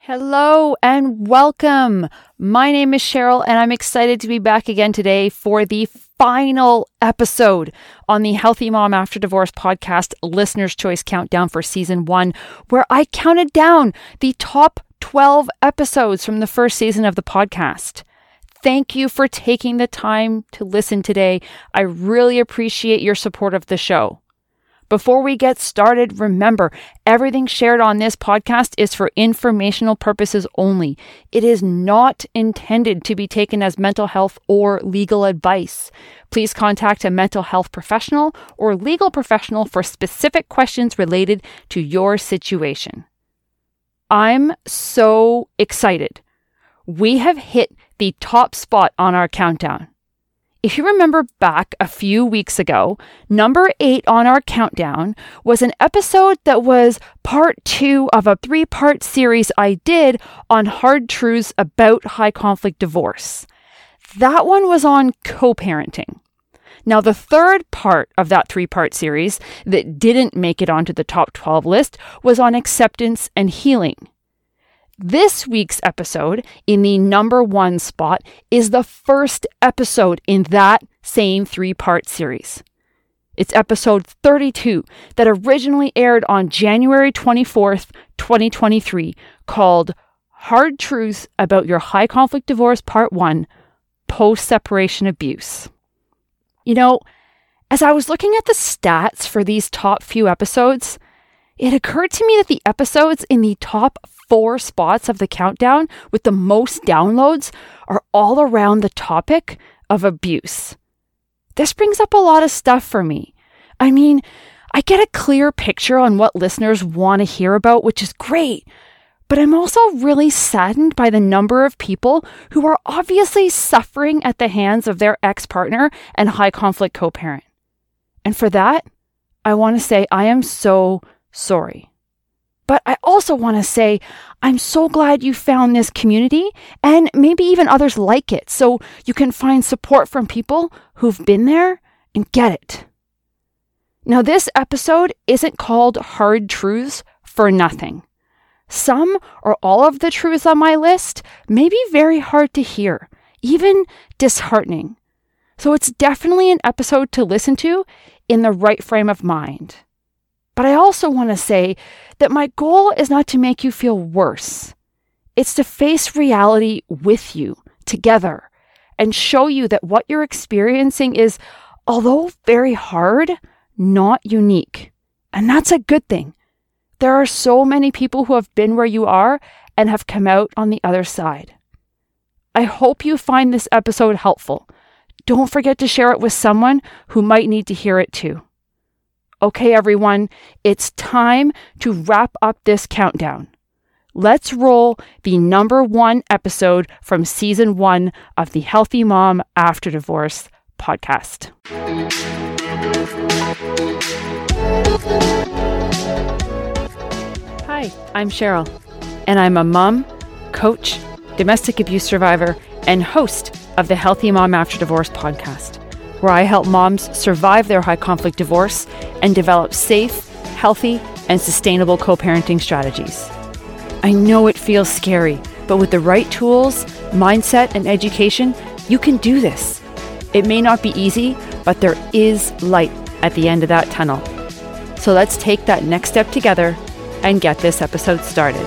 Hello and welcome. My name is Cheryl and I'm excited to be back again today for the final episode on the Healthy Mom After Divorce podcast Listener's Choice Countdown for Season 1, where I counted down the top 12 episodes from the first season of the podcast. Thank you for taking the time to listen today. I really appreciate your support of the show. Before we get started, remember, everything shared on this podcast is for informational purposes only. It is not intended to be taken as mental health or legal advice. Please contact a mental health professional or legal professional for specific questions related to your situation. I'm so excited. We have hit the top spot on our countdown. If you remember back a few weeks ago, number 8 on our countdown was an episode that was part 2 of a 3-part series I did on hard truths about high conflict divorce. That one was on co-parenting. Now, the third part of that 3-part series that didn't make it onto the top 12 list was on acceptance and healing. This week's episode, in the number 1 spot, is the first episode in that same 3-part series. It's episode 32 that originally aired on January 24th, 2023, called Hard Truths About Your High Conflict Divorce Part 1, Post-Separation Abuse. You know, as I was looking at the stats for these top few episodes, it occurred to me that the episodes in the top 4 spots of the countdown with the most downloads are all around the topic of abuse. This brings up a lot of stuff for me. I mean, I get a clear picture on what listeners want to hear about, which is great. But I'm also really saddened by the number of people who are obviously suffering at the hands of their ex-partner and high conflict co-parent. And for that, I want to say I am so sorry. But I also want to say, I'm so glad you found this community and maybe even others like it, so you can find support from people who've been there and get it. Now, this episode isn't called Hard Truths for nothing. Some or all of the truths on my list may be very hard to hear, even disheartening. So it's definitely an episode to listen to in the right frame of mind. But I also want to say that my goal is not to make you feel worse. It's to face reality with you together and show you that what you're experiencing is, although very hard, not unique. And that's a good thing. There are so many people who have been where you are and have come out on the other side. I hope you find this episode helpful. Don't forget to share it with someone who might need to hear it too. Okay, everyone, it's time to wrap up this countdown. Let's roll the number 1 episode from Season 1 of the Healthy Mom After Divorce podcast. Hi, I'm Cheryl, and I'm a mom, coach, domestic abuse survivor, and host of the Healthy Mom After Divorce podcast, where I help moms survive their high conflict divorce and develop safe, healthy, and sustainable co-parenting strategies. I know it feels scary, but with the right tools, mindset, and education, you can do this. It may not be easy, but there is light at the end of that tunnel. So let's take that next step together and get this episode started.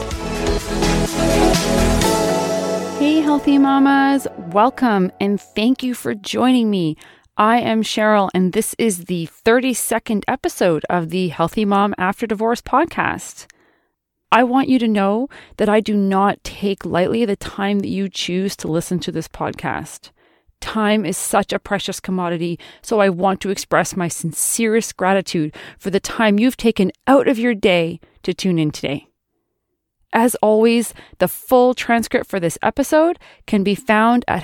Hey, Healthy Mamas, welcome and thank you for joining me. I am Cheryl, and this is the 32nd episode of the Healthy Mom After Divorce podcast. I want you to know that I do not take lightly the time that you choose to listen to this podcast. Time is such a precious commodity, so I want to express my sincerest gratitude for the time you've taken out of your day to tune in today. As always, the full transcript for this episode can be found at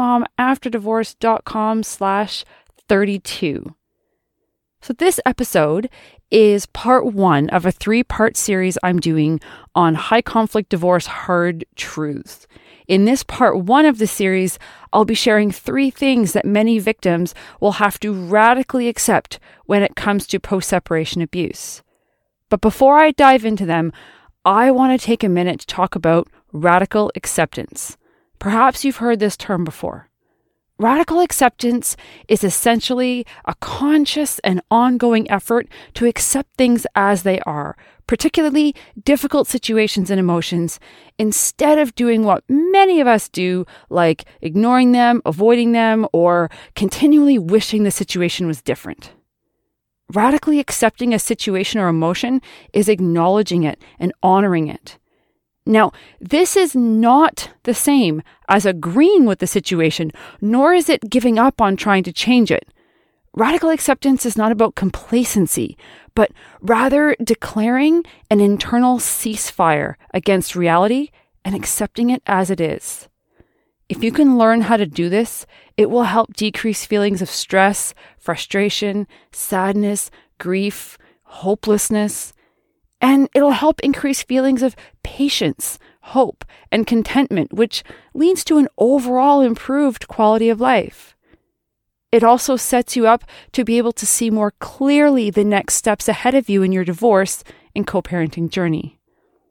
healthymomafterdivorce.com/32. So this episode is part 1 of a 3-part series I'm doing on high conflict divorce hard truths. In this part 1 of the series, I'll be sharing 3 things that many victims will have to radically accept when it comes to post-separation abuse. But before I dive into them, I want to take a minute to talk about radical acceptance. Perhaps you've heard this term before. Radical acceptance is essentially a conscious and ongoing effort to accept things as they are, particularly difficult situations and emotions, instead of doing what many of us do, like ignoring them, avoiding them, or continually wishing the situation was different. Radically accepting a situation or emotion is acknowledging it and honoring it. Now, this is not the same as agreeing with the situation, nor is it giving up on trying to change it. Radical acceptance is not about complacency, but rather declaring an internal ceasefire against reality and accepting it as it is. If you can learn how to do this, it will help decrease feelings of stress, frustration, sadness, grief, hopelessness, and it'll help increase feelings of patience, hope, and contentment, which leads to an overall improved quality of life. It also sets you up to be able to see more clearly the next steps ahead of you in your divorce and co-parenting journey.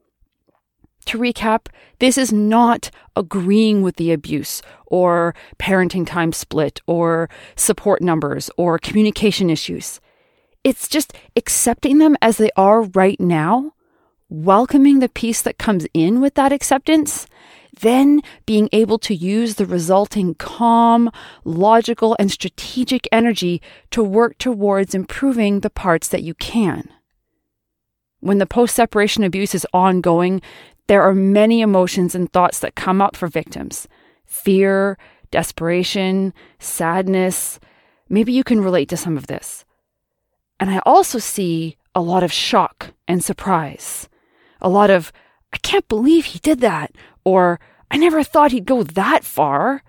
To recap, this is not agreeing with the abuse or parenting time split or support numbers or communication issues. It's just accepting them as they are right now, welcoming the peace that comes in with that acceptance, then being able to use the resulting calm, logical, and strategic energy to work towards improving the parts that you can. When the post-separation abuse is ongoing, there are many emotions and thoughts that come up for victims. Fear, desperation, sadness. Maybe you can relate to some of this. And I also see a lot of shock and surprise. A lot of, I can't believe he did that, or I never thought he'd go that far.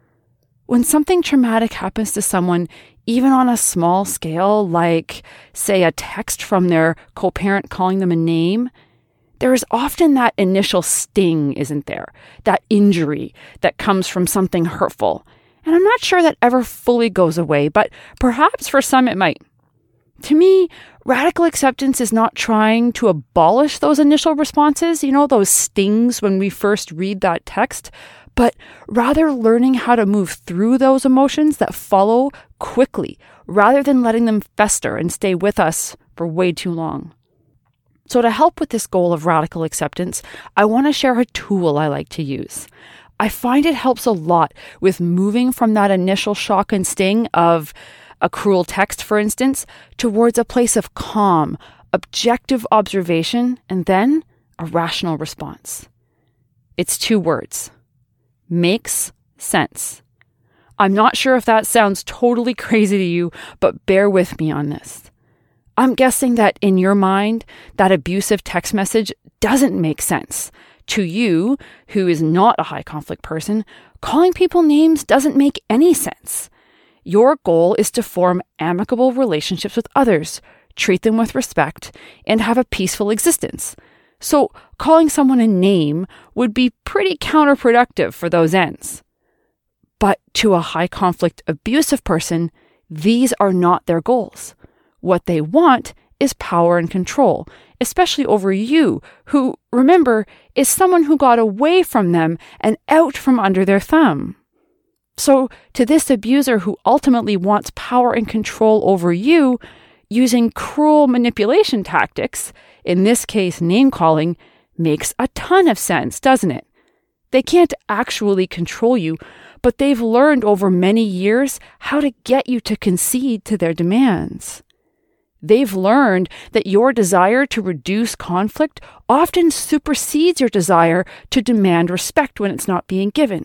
When something traumatic happens to someone, even on a small scale, like, say, a text from their co-parent calling them a name, there is often that initial sting, isn't there? That injury that comes from something hurtful. And I'm not sure that ever fully goes away, but perhaps for some it might. To me, radical acceptance is not trying to abolish those initial responses, those stings when we first read that text, but rather learning how to move through those emotions that follow quickly, rather than letting them fester and stay with us for way too long. So to help with this goal of radical acceptance, I want to share a tool I like to use. I find it helps a lot with moving from that initial shock and sting of a cruel text, for instance, towards a place of calm, objective observation, and then a rational response. It's 2 words. Makes sense. I'm not sure if that sounds totally crazy to you, but bear with me on this. I'm guessing that in your mind, that abusive text message doesn't make sense. To you, who is not a high conflict person, calling people names doesn't make any sense. Your goal is to form amicable relationships with others, treat them with respect, and have a peaceful existence. So calling someone a name would be pretty counterproductive for those ends. But to a high conflict abusive person, these are not their goals. What they want is power and control, especially over you, who, remember, is someone who got away from them and out from under their thumb. So to this abuser who ultimately wants power and control over you, using cruel manipulation tactics, in this case name-calling, makes a ton of sense, doesn't it? They can't actually control you, but they've learned over many years how to get you to concede to their demands. They've learned that your desire to reduce conflict often supersedes your desire to demand respect when it's not being given.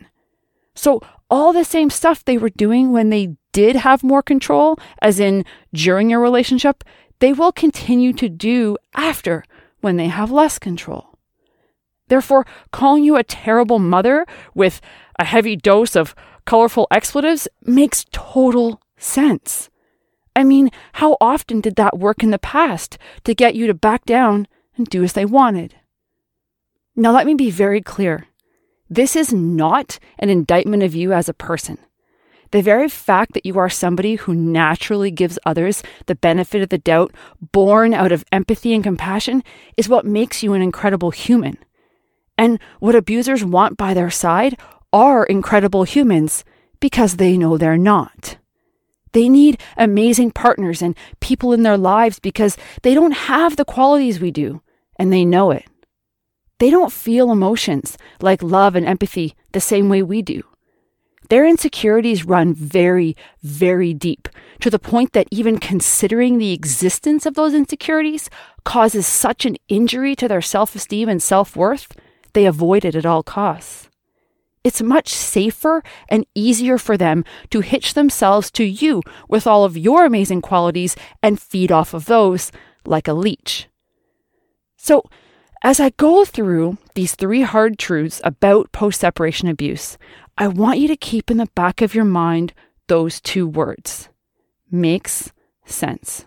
So all the same stuff they were doing when they did have more control, as in during your relationship, they will continue to do after when they have less control. Therefore, calling you a terrible mother with a heavy dose of colorful expletives makes total sense. I mean, how often did that work in the past to get you to back down and do as they wanted? Now, let me be very clear. This is not an indictment of you as a person. The very fact that you are somebody who naturally gives others the benefit of the doubt, born out of empathy and compassion, is what makes you an incredible human. And what abusers want by their side are incredible humans because they know they're not. They need amazing partners and people in their lives because they don't have the qualities we do, and they know it. They don't feel emotions like love and empathy the same way we do. Their insecurities run very, very deep, to the point that even considering the existence of those insecurities causes such an injury to their self-esteem and self-worth, they avoid it at all costs. It's much safer and easier for them to hitch themselves to you with all of your amazing qualities and feed off of those like a leech. So, as I go through these 3 hard truths about post-separation abuse, I want you to keep in the back of your mind those 2 words. Makes sense.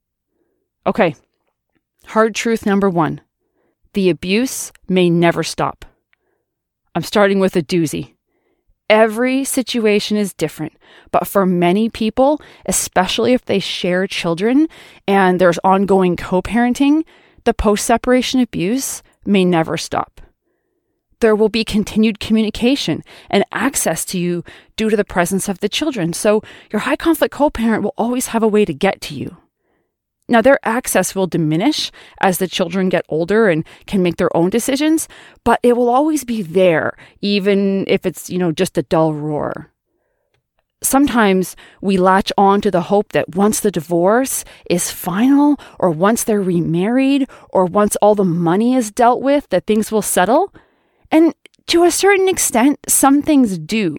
Okay, hard truth number 1. The abuse may never stop. I'm starting with a doozy. Every situation is different, but for many people, especially if they share children and there's ongoing co-parenting, the post-separation abuse may never stop. There will be continued communication and access to you due to the presence of the children, so your high conflict co-parent will always have a way to get to you. Now, their access will diminish as the children get older and can make their own decisions, but it will always be there, even if it's, just a dull roar. Sometimes we latch on to the hope that once the divorce is final, or once they're remarried, or once all the money is dealt with, that things will settle. And to a certain extent, some things do.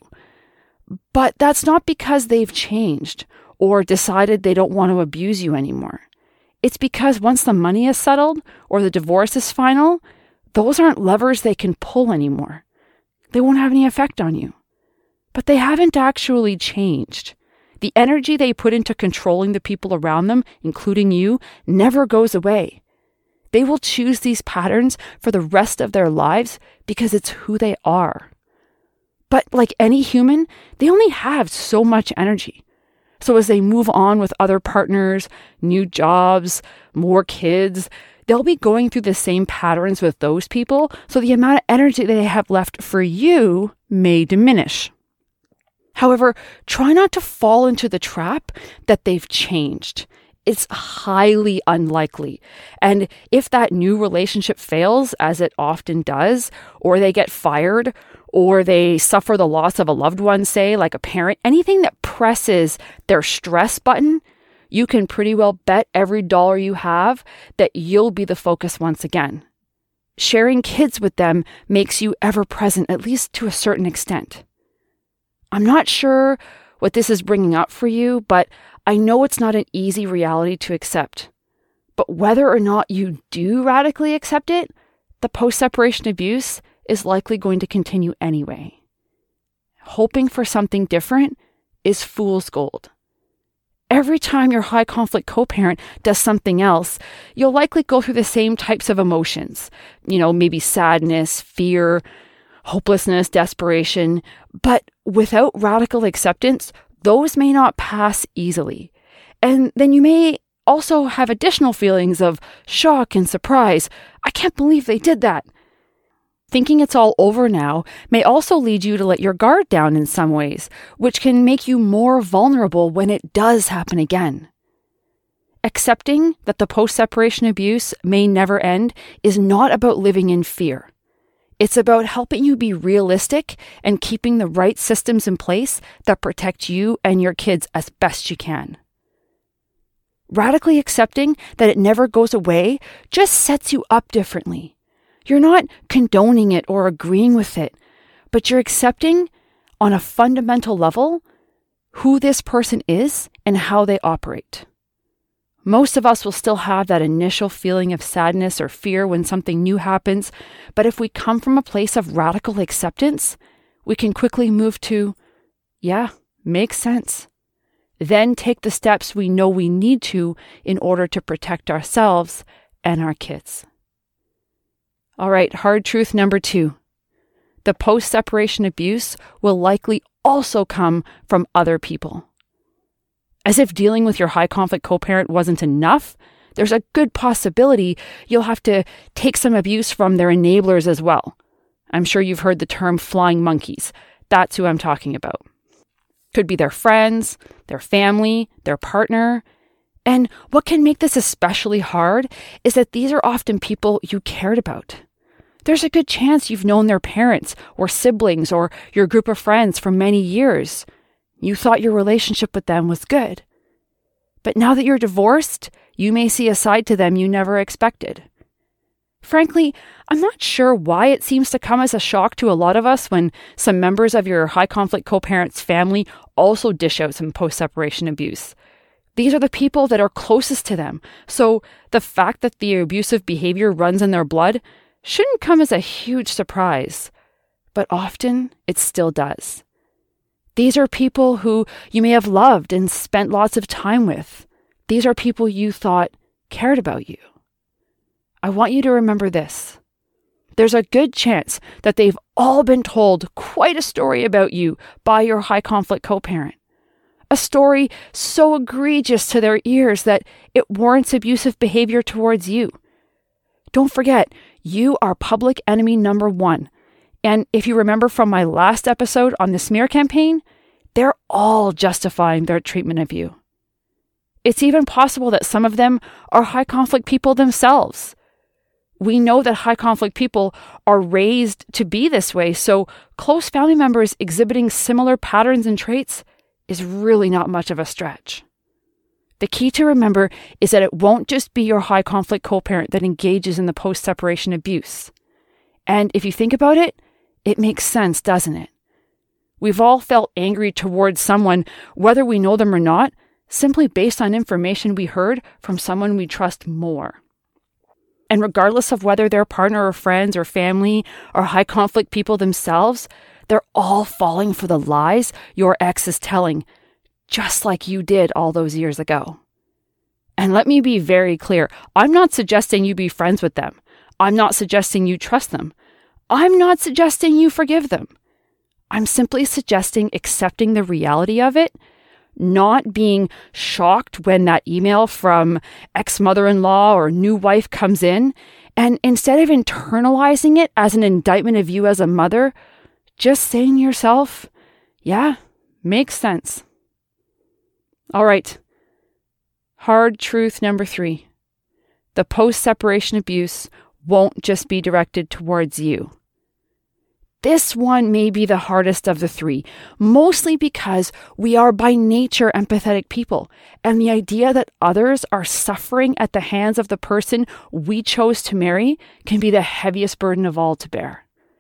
But that's not because they've changed or decided they don't want to abuse you anymore. It's because once the money is settled or the divorce is final, those aren't levers they can pull anymore. They won't have any effect on you. But they haven't actually changed. The energy they put into controlling the people around them, including you, never goes away. They will choose these patterns for the rest of their lives because it's who they are. But like any human, they only have so much energy. So as they move on with other partners, new jobs, more kids, they'll be going through the same patterns with those people, so the amount of energy they have left for you may diminish. However, try not to fall into the trap that they've changed. It's highly unlikely. And if that new relationship fails, as it often does, or they get fired, or they suffer the loss of a loved one, say, like a parent, anything that presses their stress button, you can pretty well bet every dollar you have that you'll be the focus once again. Sharing kids with them makes you ever present, at least to a certain extent. I'm not sure what this is bringing up for you, but I know it's not an easy reality to accept. But whether or not you do radically accept it, the post-separation abuse is likely going to continue anyway. Hoping for something different is fool's gold. Every time your high conflict co-parent does something else, you'll likely go through the same types of emotions. Maybe sadness, fear, hopelessness, desperation. But without radical acceptance, those may not pass easily. And then you may also have additional feelings of shock and surprise. I can't believe they did that. Thinking it's all over now may also lead you to let your guard down in some ways, which can make you more vulnerable when it does happen again. Accepting that the post-separation abuse may never end is not about living in fear. It's about helping you be realistic and keeping the right systems in place that protect you and your kids as best you can. Radically accepting that it never goes away just sets you up differently. You're not condoning it or agreeing with it, but you're accepting on a fundamental level who this person is and how they operate. Most of us will still have that initial feeling of sadness or fear when something new happens, but if we come from a place of radical acceptance, we can quickly move to, yeah, makes sense. Then take the steps we know we need to in order to protect ourselves and our kids. All right, hard truth number 2. The post-separation abuse will likely also come from other people. As if dealing with your high conflict co-parent wasn't enough, there's a good possibility you'll have to take some abuse from their enablers as well. I'm sure you've heard the term flying monkeys. That's who I'm talking about. Could be their friends, their family, their partner. And what can make this especially hard is that these are often people you cared about. There's a good chance you've known their parents or siblings or your group of friends for many years. You thought your relationship with them was good. But now that you're divorced, you may see a side to them you never expected. Frankly, I'm not sure why it seems to come as a shock to a lot of us when some members of your high-conflict co-parent's family also dish out some post-separation abuse. These are the people that are closest to them, so the fact that the abusive behavior runs in their blood shouldn't come as a huge surprise, but often it still does. These are people who you may have loved and spent lots of time with. These are people you thought cared about you. I want you to remember this. There's a good chance that they've all been told quite a story about you by your high-conflict co-parent. A story so egregious to their ears that it warrants abusive behavior towards you. Don't forget, you are public enemy number one. And if you remember from my last episode on the smear campaign, they're all justifying their treatment of you. It's even possible that some of them are high-conflict people themselves. We know that high-conflict people are raised to be this way, so close family members exhibiting similar patterns and traits is really not much of a stretch. The key to remember is that it won't just be your high-conflict co-parent that engages in the post-separation abuse. And if you think about it, it makes sense, doesn't it? We've all felt angry towards someone, whether we know them or not, simply based on information we heard from someone we trust more. And regardless of whether they're partner or friends or family or high-conflict people themselves, they're all falling for the lies your ex is telling, just like you did all those years ago. And let me be very clear. I'm not suggesting you be friends with them. I'm not suggesting you trust them. I'm not suggesting you forgive them. I'm simply suggesting accepting the reality of it, not being shocked when that email from ex-mother-in-law or new wife comes in, and instead of internalizing it as an indictment of you as a mother, just saying to yourself, yeah, makes sense. All right. Hard truth number 3. The post-separation abuse won't just be directed towards you. This one may be the hardest of the 3, mostly because we are by nature empathetic people, and the idea that others are suffering at the hands of the person we chose to marry can be the heaviest burden of all to bear.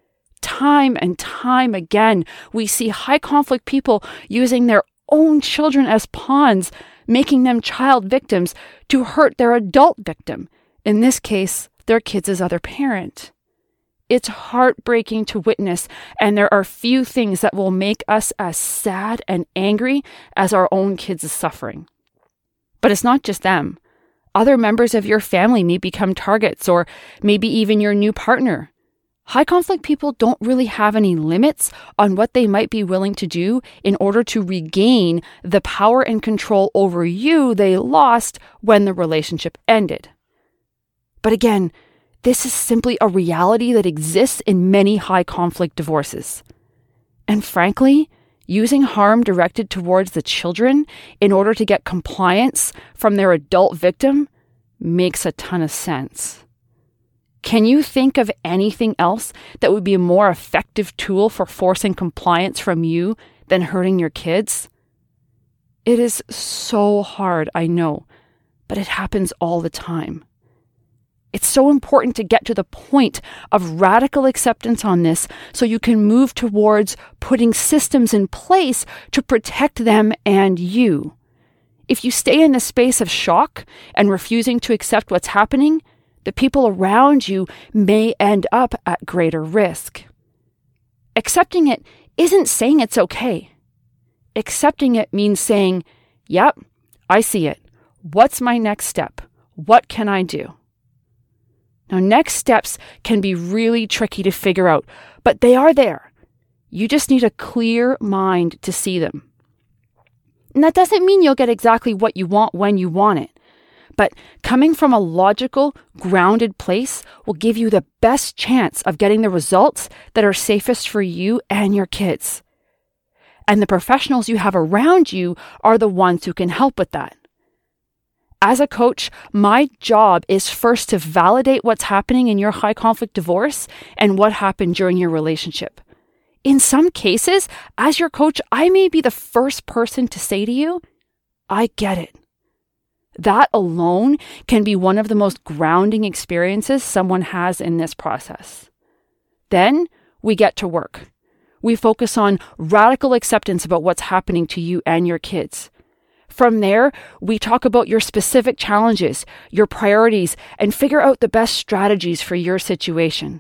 Time and time again, we see high-conflict people using their own children as pawns, making them child victims to hurt their adult victim, in this case, their kids' other parent. It's heartbreaking to witness, and there are few things that will make us as sad and angry as our own kids' suffering. But it's not just them. Other members of your family may become targets, or maybe even your new partner. High-conflict people don't really have any limits on what they might be willing to do in order to regain the power and control over you they lost when the relationship ended. But again, this is simply a reality that exists in many high-conflict divorces. And frankly, using harm directed towards the children in order to get compliance from their adult victim makes a ton of sense. Can you think of anything else that would be a more effective tool for forcing compliance from you than hurting your kids? It is so hard, I know, but it happens all the time. It's so important to get to the point of radical acceptance on this so you can move towards putting systems in place to protect them and you. If you stay in a space of shock and refusing to accept what's happening, the people around you may end up at greater risk. Accepting it isn't saying it's okay. Accepting it means saying, yep, I see it. What's my next step? What can I do? Now, next steps can be really tricky to figure out, but they are there. You just need a clear mind to see them. And that doesn't mean you'll get exactly what you want when you want it. But coming from a logical, grounded place will give you the best chance of getting the results that are safest for you and your kids. And the professionals you have around you are the ones who can help with that. As a coach, my job is first to validate what's happening in your high conflict divorce and what happened during your relationship. In some cases, as your coach, I may be the first person to say to you, I get it. That alone can be one of the most grounding experiences someone has in this process. Then we get to work. We focus on radical acceptance about what's happening to you and your kids. From there, we talk about your specific challenges, your priorities, and figure out the best strategies for your situation.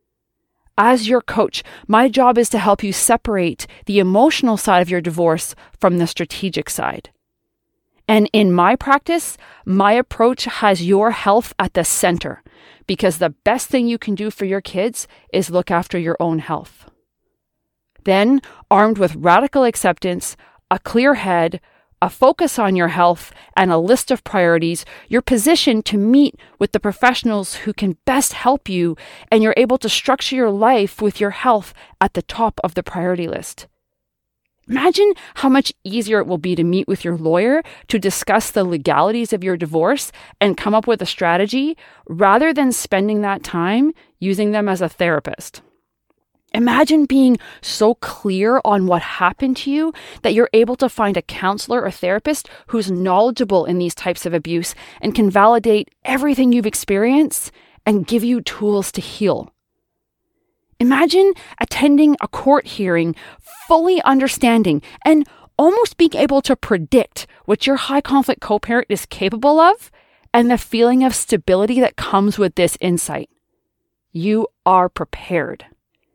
As your coach, my job is to help you separate the emotional side of your divorce from the strategic side. And in my practice, my approach has your health at the center, because the best thing you can do for your kids is look after your own health. Then, armed with radical acceptance, a clear head, a focus on your health, and a list of priorities, you're positioned to meet with the professionals who can best help you, and you're able to structure your life with your health at the top of the priority list. Imagine how much easier it will be to meet with your lawyer to discuss the legalities of your divorce and come up with a strategy rather than spending that time using them as a therapist. Imagine being so clear on what happened to you that you're able to find a counselor or therapist who's knowledgeable in these types of abuse and can validate everything you've experienced and give you tools to heal. Imagine attending a court hearing, fully understanding and almost being able to predict what your high conflict co-parent is capable of and the feeling of stability that comes with this insight. You are prepared.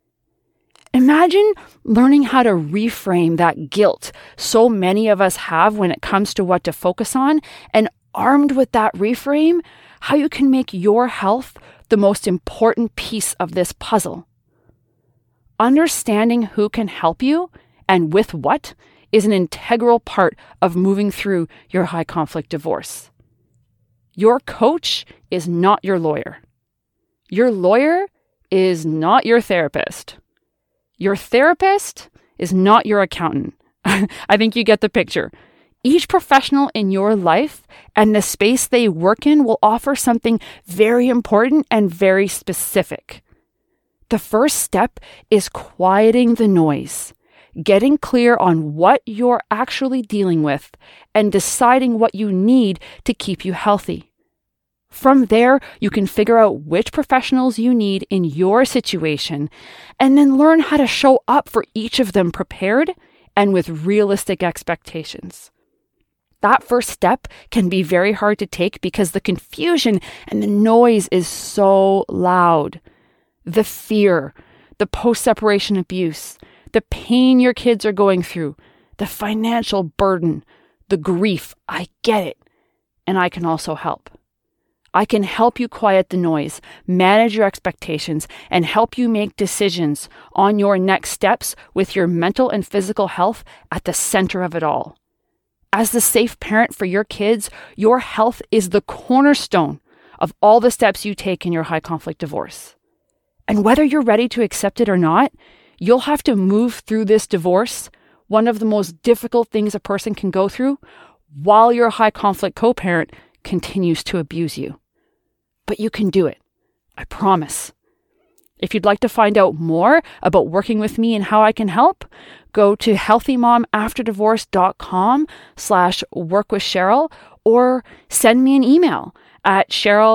Imagine learning how to reframe that guilt so many of us have when it comes to what to focus on, and armed with that reframe, how you can make your health the most important piece of this puzzle. Understanding who can help you and with what is an integral part of moving through your high conflict divorce. Your coach is not your lawyer. Your lawyer is not your therapist. Your therapist is not your accountant. I think you get the picture. Each professional in your life and the space they work in will offer something very important and very specific. The first step is quieting the noise, getting clear on what you're actually dealing with, and deciding what you need to keep you healthy. From there, you can figure out which professionals you need in your situation, and then learn how to show up for each of them prepared and with realistic expectations. That first step can be very hard to take because the confusion and the noise is so loud. The fear, the post-separation abuse, the pain your kids are going through, the financial burden, the grief. I get it, and I can also help. I can help you quiet the noise, manage your expectations, and help you make decisions on your next steps with your mental and physical health at the center of it all. As the safe parent for your kids, your health is the cornerstone of all the steps you take in your high conflict divorce. And whether you're ready to accept it or not, you'll have to move through this divorce, one of the most difficult things a person can go through, while your high conflict co-parent continues to abuse you. But you can do it. I promise. If you'd like to find out more about working with me and how I can help, go to healthymomafterdivorce.com/workwithcheryl or send me an email at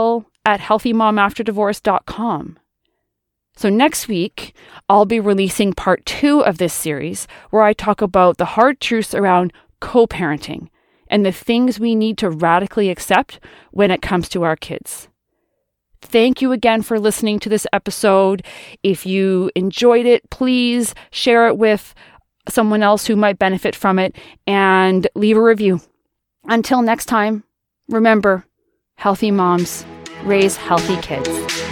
cheryl@healthymomafterdivorce.com. So next week, I'll be releasing part 2 of this series where I talk about the hard truths around co-parenting and the things we need to radically accept when it comes to our kids. Thank you again for listening to this episode. If you enjoyed it, please share it with someone else who might benefit from it and leave a review. Until next time, remember, healthy moms raise healthy kids.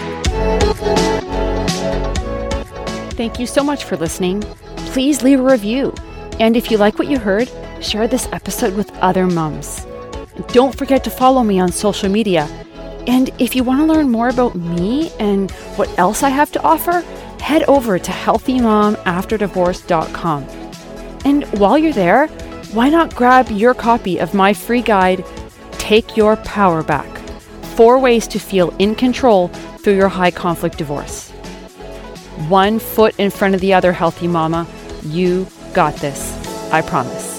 Thank you so much for listening. Please leave a review. And if you like what you heard, share this episode with other moms. Don't forget to follow me on social media. And if you want to learn more about me and what else I have to offer, head over to healthymomafterddivorce.com. And while you're there, why not grab your copy of my free guide, Take Your Power Back: 4 Ways to Feel in Control Through Your High Conflict Divorce. One foot in front of the other, healthy mama. You got this. I promise.